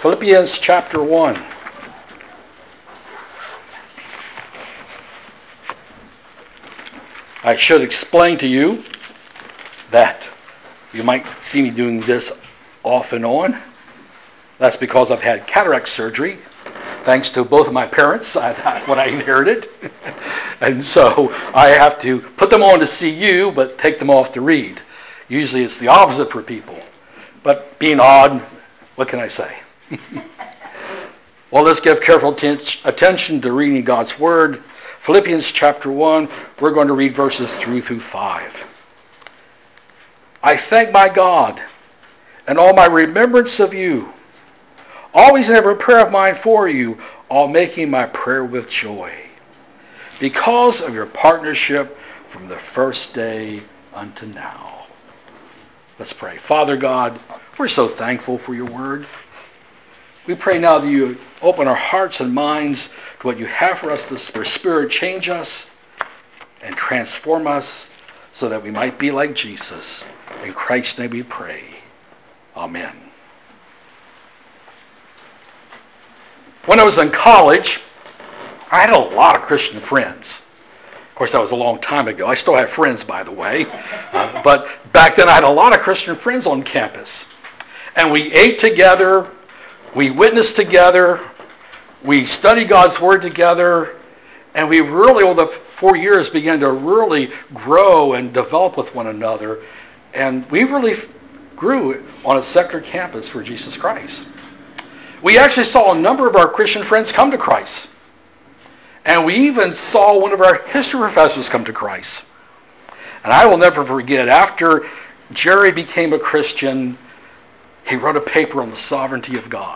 Philippians chapter 1. I should explain to you that you might see me doing this off and on. That's because I've had cataract surgery, thanks to both of my parents, what I inherited. And so I have to put them on to see you, but take them off to read. Usually it's the opposite for people. But being odd, what can I say? Well, let's give careful attention to reading God's Word. Philippians chapter 1, we're going to read verses 3 through 5. I thank my God and all my remembrance of you, always in every prayer of mine for you, all making my prayer with joy, because of your partnership from the first day unto now. Let's pray. Father God, we're so thankful for your word. We pray now that you open our hearts and minds to what you have for us. Your Spirit change us and transform us so that we might be like Jesus. In Christ's name we pray. Amen. When I was in college, I had a lot of Christian friends. Of course, that was a long time ago. I still have friends, by the way. But back then, I had a lot of Christian friends on campus. And we ate together. We witnessed together. We studied God's Word together. And we really, over the 4 years, began to really grow and develop with one another. And we really grew on a secular campus for Jesus Christ. We actually saw a number of our Christian friends come to Christ. And we even saw one of our history professors come to Christ. And I will never forget, after Jerry became a Christian, he wrote a paper on the sovereignty of God.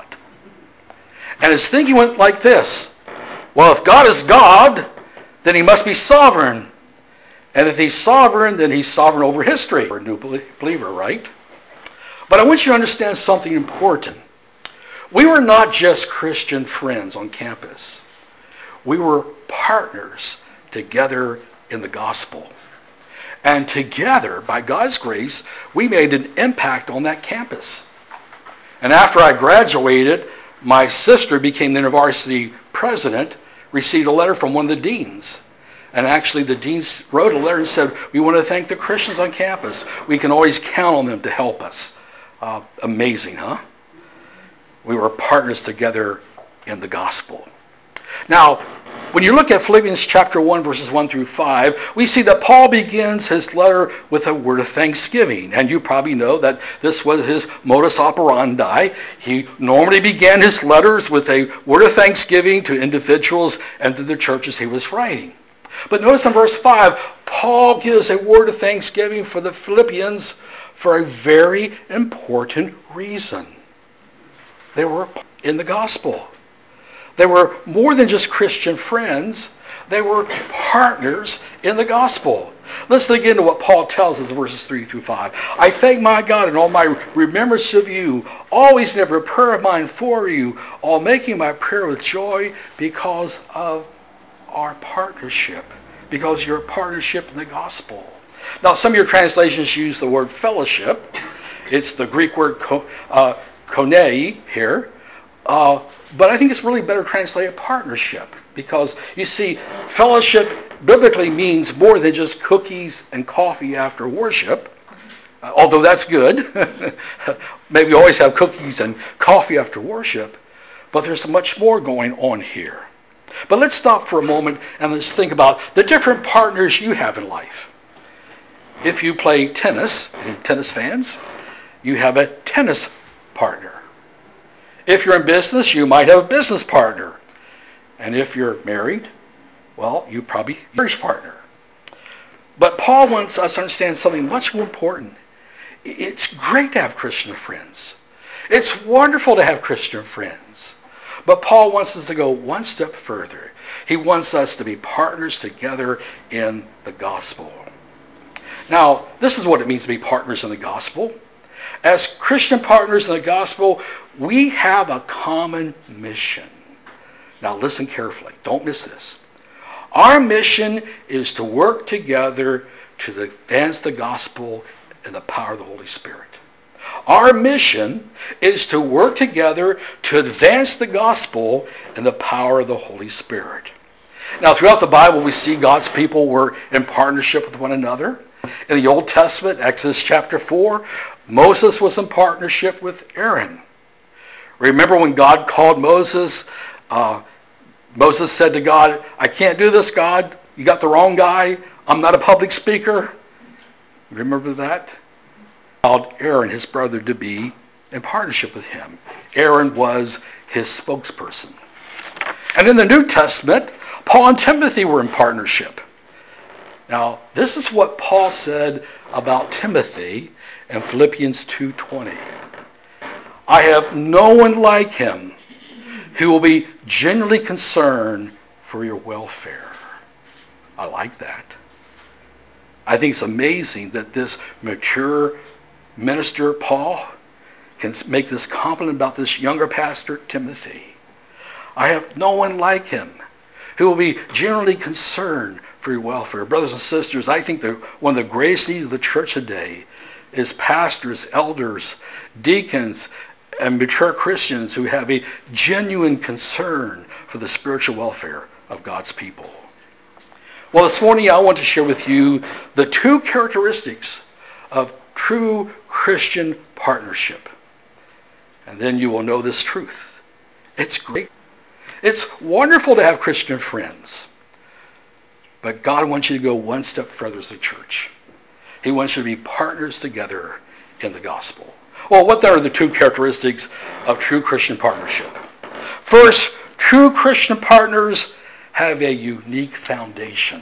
And his thinking went like this. Well, if God is God, then he must be sovereign. And if he's sovereign, then he's sovereign over history. We're a new believer, right? But I want you to understand something important. We were not just Christian friends on campus. We were partners together in the gospel. And together, by God's grace, we made an impact on that campus. And after I graduated, my sister became the university president, received a letter from one of the deans. And actually the deans wrote a letter and said, we want to thank the Christians on campus. We can always count on them to help us. Amazing, huh? We were partners together in the gospel. Now, when you look at Philippians chapter 1, verses 1 through 5, we see that Paul begins his letter with a word of thanksgiving. And you probably know that this was his modus operandi. He normally began his letters with a word of thanksgiving to individuals and to the churches he was writing. But notice in verse 5, Paul gives a word of thanksgiving for the Philippians for a very important reason. They were in the gospel. They were more than just Christian friends. They were partners in the gospel. Let's dig into what Paul tells us in verses 3 through 5. I thank my God and all my remembrance of you, always in every prayer of mine for you, all making my prayer with joy because of our partnership, because your partnership in the gospel. Now, some of your translations use the word fellowship. It's the Greek word konei here. But I think it's really better translated partnership, because you see, fellowship biblically means more than just cookies and coffee after worship, although that's good. Maybe you always have cookies and coffee after worship, but there's much more going on here. But let's stop for a moment and let's think about the different partners you have in life. If you play tennis, any tennis fans, you have a tennis partner. If you're in business, you might have a business partner. And if you're married, well, you probably have a marriage partner. But Paul wants us to understand something much more important. It's great to have Christian friends. It's wonderful to have Christian friends. But Paul wants us to go one step further. He wants us to be partners together in the gospel. Now, this is what it means to be partners in the gospel. As Christian partners in the gospel, we have a common mission. Now listen carefully. Don't miss this. Our mission is to work together to advance the gospel in the power of the Holy Spirit. Our mission is to work together to advance the gospel in the power of the Holy Spirit. Now, throughout the Bible, we see God's people were in partnership with one another. In the Old Testament, Exodus chapter 4, Moses was in partnership with Aaron. Remember when God called Moses? Moses said to God, I can't do this, God. You got the wrong guy. I'm not a public speaker. Remember that? Called Aaron, his brother, to be in partnership with him. Aaron was his spokesperson. And in the New Testament, Paul and Timothy were in partnership. Now, this is what Paul said about Timothy in Philippians 2:20. I have no one like him who will be genuinely concerned for your welfare. I like that. I think it's amazing that this mature minister, Paul, can make this compliment about this younger pastor, Timothy. I have no one like him who will be genuinely concerned for your welfare. Brothers and sisters, I think that one of the greatest needs of the church today is pastors, elders, deacons, and mature Christians who have a genuine concern for the spiritual welfare of God's people. Well, this morning I want to share with you the two characteristics of true Christian partnership. And then you will know this truth. It's great. It's wonderful to have Christian friends. But God wants you to go one step further as a church. He wants you to be partners together in the gospel. Well, what are the two characteristics of true Christian partnership? First, true Christian partners have a unique foundation.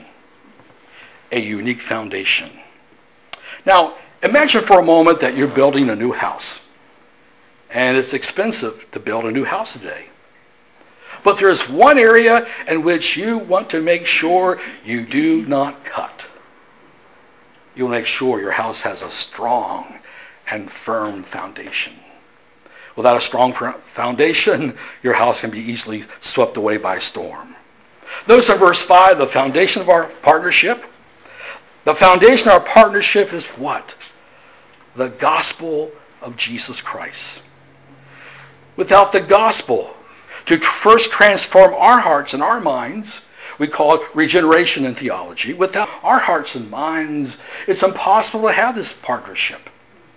A unique foundation. Now, imagine for a moment that you're building a new house. And it's expensive to build a new house today. But there's one area in which you want to make sure you do not cut. You'll make sure your house has a strong and firm foundation. Without a strong foundation, your house can be easily swept away by a storm. Notice in verse 5, the foundation of our partnership. The foundation of our partnership is what? The gospel of Jesus Christ. Without the gospel to first transform our hearts and our minds, we call it regeneration in theology. Without our hearts and minds, it's impossible to have this partnership.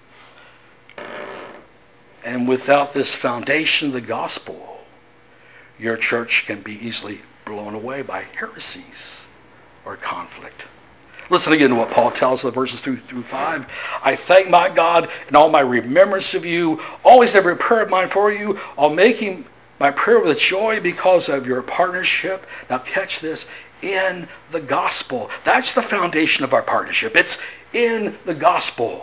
And without this foundation, the gospel, your church can be easily blown away by heresies or conflict. Listen again to what Paul tells us in verses 3 through 5. I thank my God in all my remembrance of you, always every prayer of mine for you, all making my prayer with joy because of your partnership. Now catch this, in the gospel. That's the foundation of our partnership. It's in the gospel.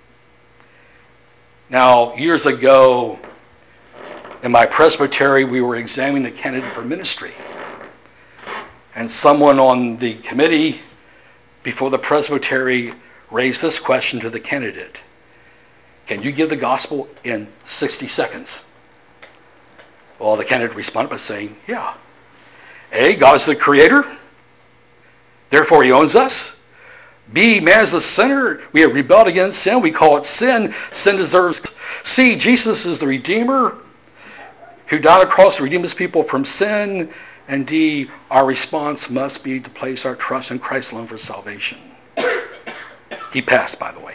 Now, years ago, in my presbytery, we were examining a candidate for ministry. And someone on the committee before the presbytery raised this question to the candidate. Can you give the gospel in 60 seconds? Well, the candidate responded by saying, yeah. A, God is the creator. Therefore, he owns us. B, man is a sinner. We have rebelled against sin. We call it sin. Sin deserves. C, Jesus is the Redeemer who died on the cross to redeem his people from sin. And D, our response must be to place our trust in Christ alone for salvation. He passed, by the way.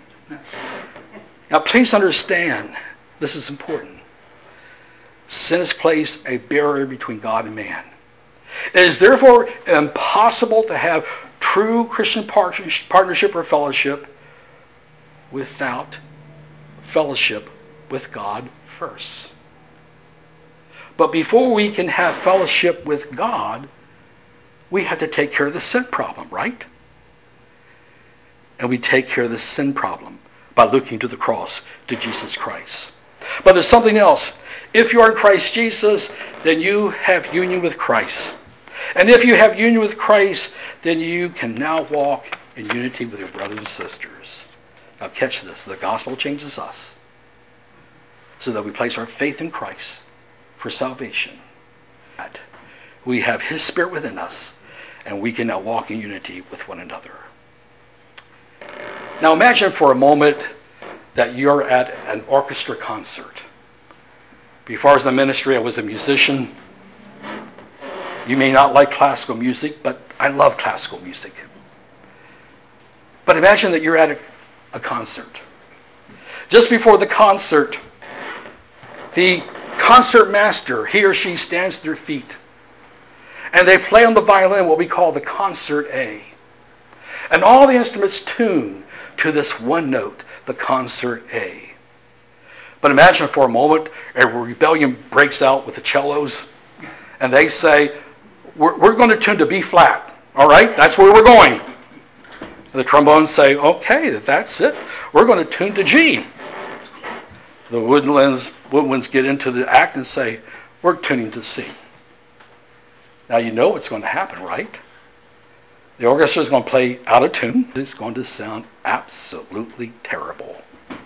Now, please understand, this is important. Sin has placed a barrier between God and man. It is therefore impossible to have true Christian partnership or fellowship without fellowship with God first. But before we can have fellowship with God, we have to take care of the sin problem, right? And we take care of the sin problem by looking to the cross, to Jesus Christ. But there's something else. If you are in Christ Jesus, then you have union with Christ. And if you have union with Christ, then you can now walk in unity with your brothers and sisters. Now catch this. The gospel changes us so that we place our faith in Christ for salvation. We have his Spirit within us, and we can now walk in unity with one another. Now imagine for a moment that you're at an orchestra concert. Before I was in the ministry, I was a musician. You may not like classical music, but I love classical music. But imagine that you're at a concert. Just before the concert, the concert master, he or she stands to their feet. And they play on the violin what we call the concert A. And all the instruments tune to this one note, the concert A. But imagine for a moment a rebellion breaks out with the cellos, and they say, we're going to tune to B flat. All right, that's where we're going. And the trombones say, okay, that's it. We're going to tune to G. The woodwinds get into the act and say, we're tuning to C. Now you know what's going to happen, right? The orchestra is going to play out of tune. It's going to sound absolutely terrible.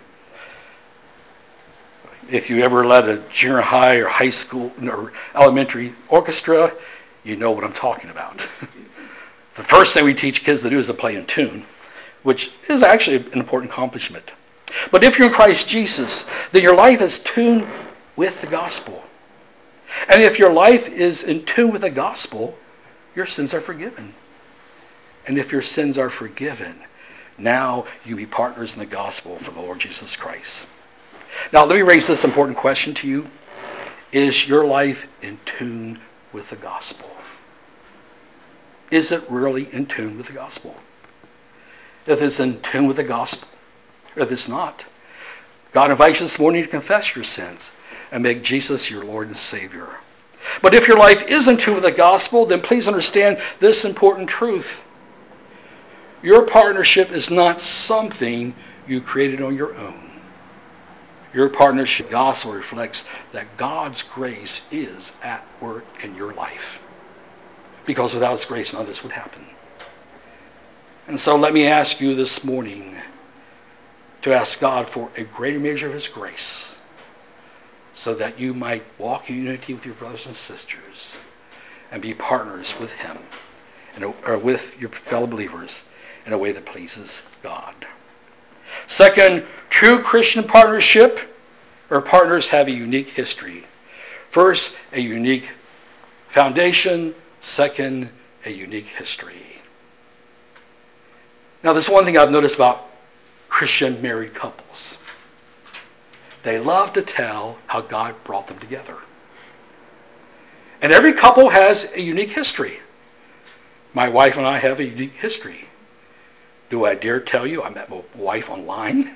If you ever led a junior high or high school or elementary orchestra, you know what I'm talking about. The first thing we teach kids to do is to play in tune, which is actually an important accomplishment. But if you're in Christ Jesus, then your life is tuned with the gospel. And if your life is in tune with the gospel, your sins are forgiven. And if your sins are forgiven, now you be partners in the gospel for the Lord Jesus Christ. Now let me raise this important question to you. Is your life in tune with the gospel? Is it really in tune with the gospel? If it's in tune with the gospel, if it's not, God invites you this morning to confess your sins and make Jesus your Lord and Savior. But if your life is in tune with the gospel, then please understand this important truth. Your partnership is not something you created on your own. Your partnership with the gospel reflects that God's grace is at work in your life. Because without His grace, none of this would happen. And so let me ask you this morning to ask God for a greater measure of His grace so that you might walk in unity with your brothers and sisters and be partners with Him or with your fellow believers in a way that pleases God. Second, true Christian partnership or partners have a unique history. First, a unique foundation. Second, a unique history. Now, there's one thing I've noticed about Christian married couples. They love to tell how God brought them together. And every couple has a unique history. My wife and I have a unique history. Do I dare tell you I met my wife online?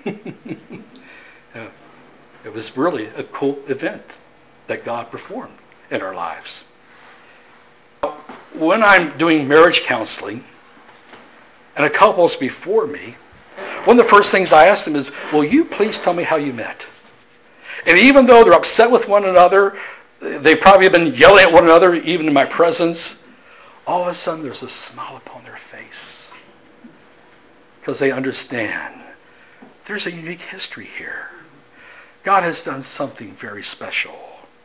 It was really a cool event that God performed in our lives. When I'm doing marriage counseling, and a couple's before me, one of the first things I ask them is, will you please tell me how you met? And even though they're upset with one another, they probably have been yelling at one another, even in my presence, all of a sudden there's a smile upon their face. Because they understand there's a unique history here. God has done something very special.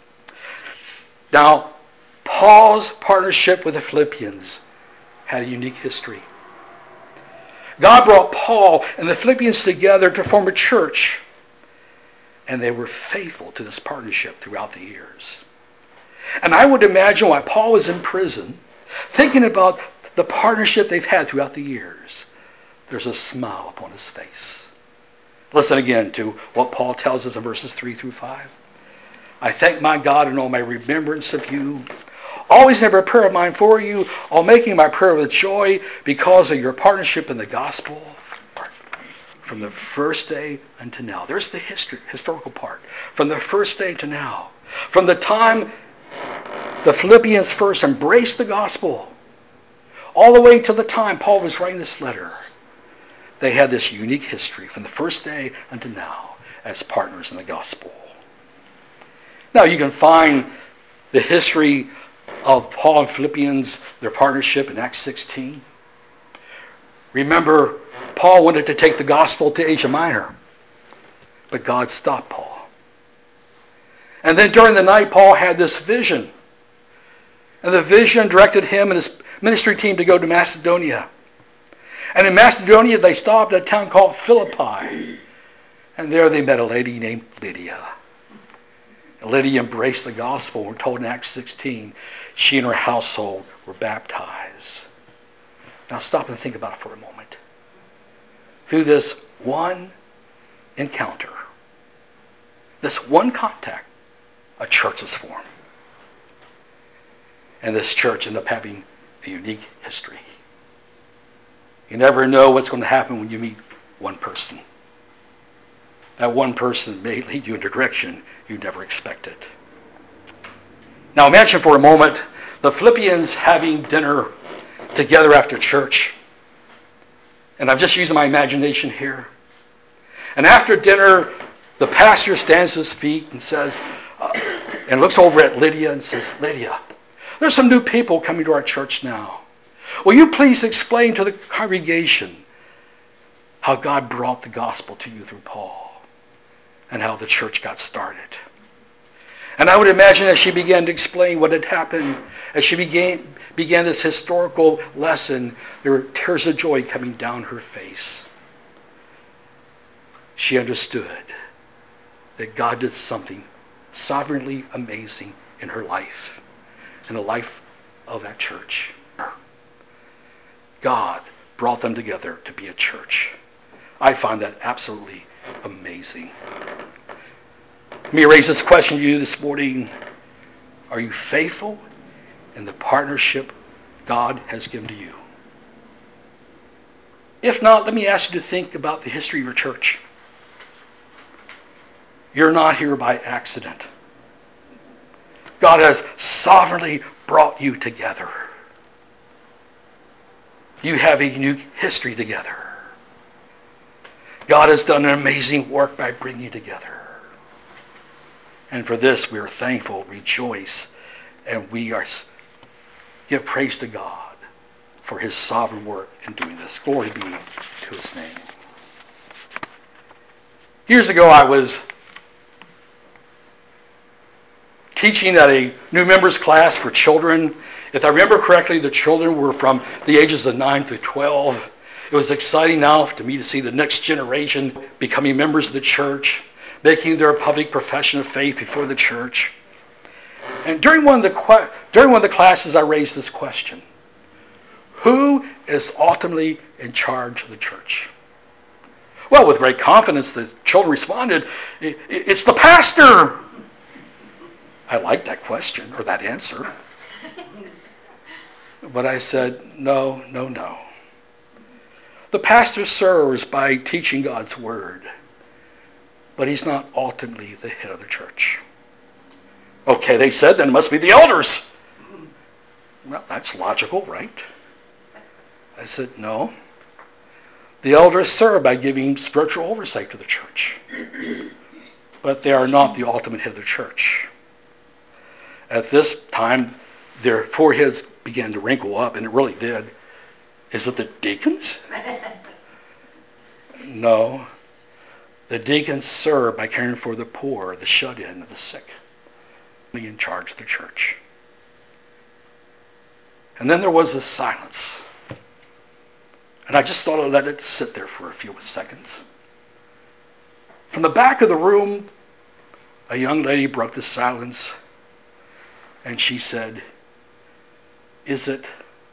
Now, Paul's partnership with the Philippians had a unique history. God brought Paul and the Philippians together to form a church. And they were faithful to this partnership throughout the years. And I would imagine while Paul was in prison, thinking about the partnership they've had throughout the years, there's a smile upon his face. Listen again to what Paul tells us in verses 3 through 5. I thank my God in all my remembrance of you, always have a prayer of mine for you, all making my prayer with joy because of your partnership in the gospel from the first day until now. There's the historical part. From the first day to now. From the time the Philippians first embraced the gospel, all the way to the time Paul was writing this letter, they had this unique history from the first day until now as partners in the gospel. Now you can find the history of Paul and Philippians, their partnership in Acts 16. Remember, Paul wanted to take the gospel to Asia Minor, but God stopped Paul. And then during the night, Paul had this vision. And the vision directed him and his ministry team to go to Macedonia. And in Macedonia, they stopped at a town called Philippi. And there they met a lady named Lydia. And Lydia embraced the gospel. We're told in Acts 16, she and her household were baptized. Now stop and think about it for a moment. Through this one encounter, this one contact, a church was formed. And this church ended up having a unique history. You never know what's going to happen when you meet one person. That one person may lead you in a direction you never expected. Now imagine for a moment the Philippians having dinner together after church. And I'm just using my imagination here. And after dinner, the pastor stands to his feet and says, and looks over at Lydia and says, Lydia, there's some new people coming to our church now. Will you please explain to the congregation how God brought the gospel to you through Paul and how the church got started? And I would imagine as she began to explain what had happened, as she began this historical lesson, there were tears of joy coming down her face. She understood that God did something sovereignly amazing in her life, in the life of that church. God brought them together to be a church. I find that absolutely amazing. Let me raise this question to you this morning. Are you faithful in the partnership God has given to you? If not, let me ask you to think about the history of your church. You're not here by accident. God has sovereignly brought you together. You have a unique history together. God has done an amazing work by bringing you together. And for this, we are thankful, rejoice, and we give praise to God for his sovereign work in doing this. Glory be to his name. Years ago, I was teaching at a new members class for children. If I remember correctly, the children were from the ages of 9 through 12. It was exciting now to me to see the next generation becoming members of the church, making their public profession of faith before the church. And during one of the classes, I raised this question: who is ultimately in charge of the church? Well, with great confidence, the children responded, it's the pastor. I liked that question, or that answer. But I said, no. The pastor serves by teaching God's word, but he's not ultimately the head of the church. Okay, they said, then it must be the elders. Well, that's logical, right? I said, no. The elders serve by giving spiritual oversight to the church, but they are not the ultimate head of the church. At this time, their foreheads began to wrinkle up, and it really did. Is it the deacons? No. The deacons serve by caring for the poor, the shut-in, the sick. In charge of the church. And then there was this silence. And I just thought I'd let it sit there for a few seconds. From the back of the room, a young lady broke the silence, and she said, Is it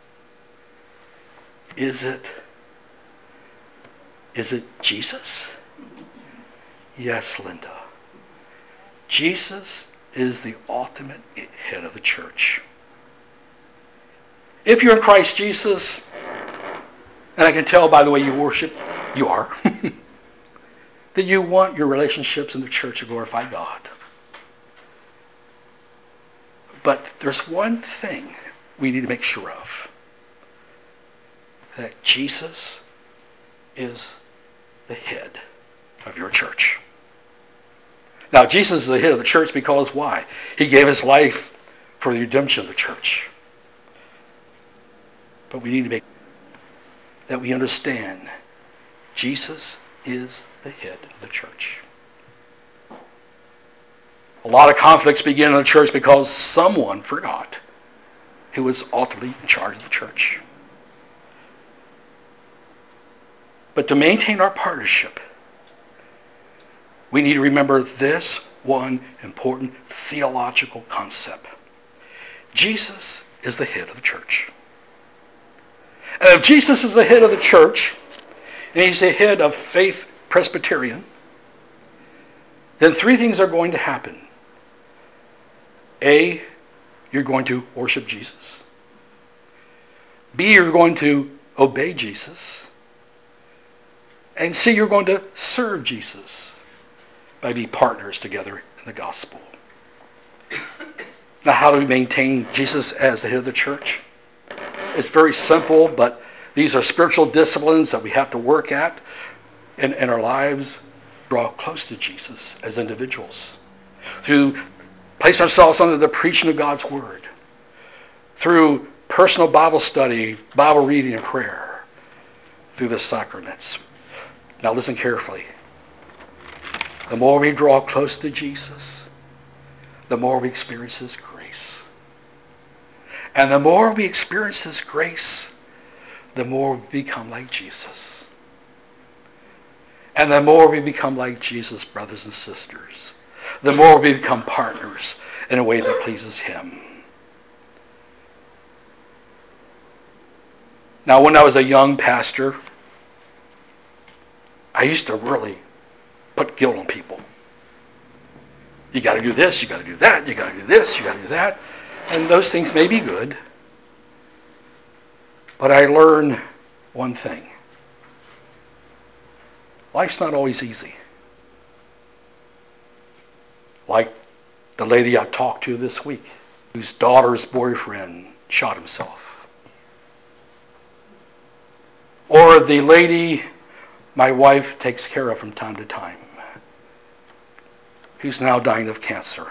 Jesus? Yes, Linda. Jesus is the ultimate head of the church. If you're in Christ Jesus, and I can tell by the way you worship, you are, that you want your relationships in the church to glorify God. But there's one thing we need to make sure of. That Jesus is the head of your church. Now, Jesus is the head of the church because why? He gave his life for the redemption of the church. But we need to make that we understand Jesus is the head of the church. A lot of conflicts begin in the church because someone forgot who was ultimately in charge of the church. But to maintain our partnership, we need to remember this one important theological concept. Jesus is the head of the church. And if Jesus is the head of the church, and he's the head of Faith Presbyterian, then three things are going to happen. A, you're going to worship Jesus. B, you're going to obey Jesus. And C, you're going to serve Jesus by being partners together in the gospel. Now, how do we maintain Jesus as the head of the church? It's very simple, but these are spiritual disciplines that we have to work at in our lives. Draw close to Jesus as individuals. Through place ourselves under the preaching of God's word. Through personal Bible study, Bible reading, and prayer. Through the sacraments. Now listen carefully. The more we draw close to Jesus, the more we experience his grace. And the more we experience his grace, the more we become like Jesus. And the more we become like Jesus, brothers and sisters, the more we become partners in a way that pleases him. Now, when I was a young pastor, I used to really put guilt on people. You got to do this, you got to do that, you got to do this, you got to do that. And those things may be good. But I learned one thing. Life's not always easy. Like the lady I talked to this week, whose daughter's boyfriend shot himself. Or the lady my wife takes care of from time to time, who's now dying of cancer.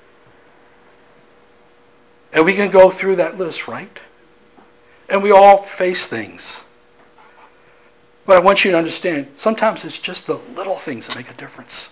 And we can go through that list, right? And we all face things. But I want you to understand, sometimes it's just the little things that make a difference.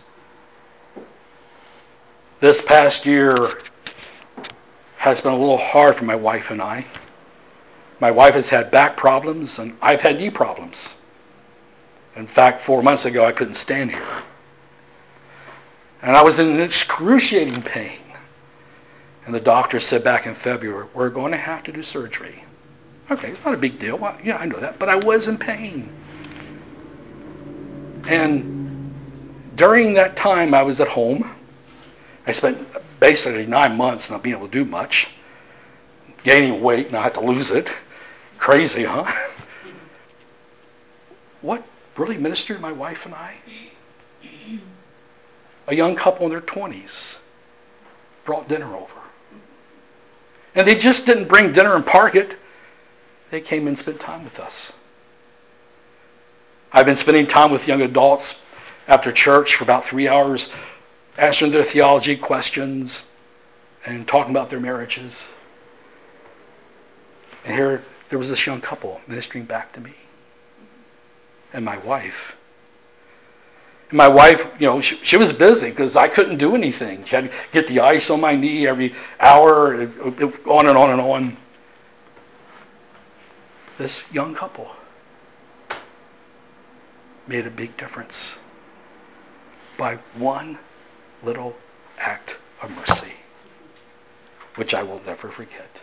This past year has been a little hard for my wife and I. My wife has had back problems, and I've had knee problems. In fact, 4 months ago, I couldn't stand here. And I was in excruciating pain. And the doctor said back in February, we're going to have to do surgery. Okay, it's not a big deal. Well, yeah, I know that. But I was in pain. And during that time I was at home, I spent basically 9 months not being able to do much, gaining weight, and I had to lose it. Crazy, huh? What really ministered to my wife and I? A young couple in their 20s brought dinner over. And they just didn't bring dinner and park it. They came and spent time with us. I've been spending time with young adults after church for about 3 hours, answering their theology questions and talking about their marriages. And here, there was this young couple ministering back to me and my wife. And my wife, she was busy because I couldn't do anything. She had to get the ice on my knee every hour, on and on and on. This young couple made a big difference by one little act of mercy, which I will never forget.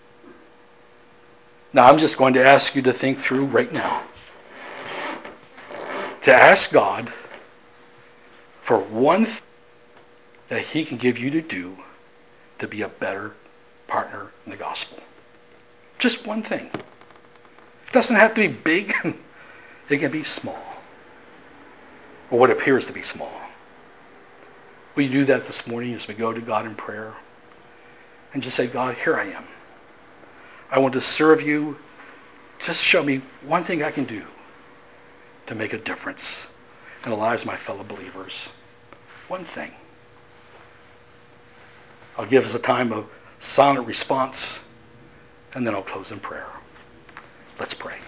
Now, I'm just going to ask you to think through right now, to ask God for one thing that he can give you to do to be a better partner in the gospel. Just one thing. It doesn't have to be big. It can be small. Or what appears to be small. Will you do that this morning as we go to God in prayer? And just say, God, here I am. I want to serve you. Just show me one thing I can do to make a difference in the lives of my fellow believers. One thing. I'll give us a time of silent response, and then I'll close in prayer. Let's pray.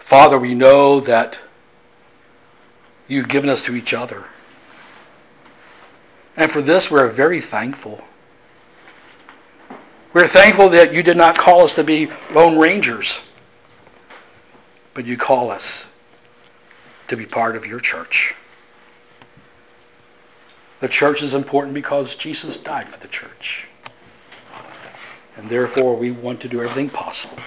Father, we know that you've given us to each other. And for this, we're very thankful. We're thankful that you did not call us to be lone rangers, but you call us to be part of your church. The church is important because Jesus died for the church. And therefore, we want to do everything possible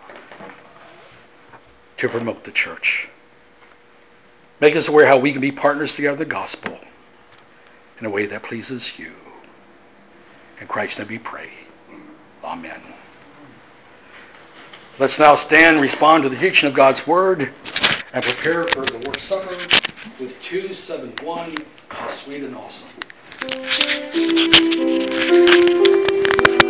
to promote the church. Make us aware how we can be partners together in the gospel in a way that pleases you. In Christ's name we pray. Amen. Let's now stand and respond to the teaching of God's word and prepare for the Lord's Supper with 271, How Sweet and Awesome.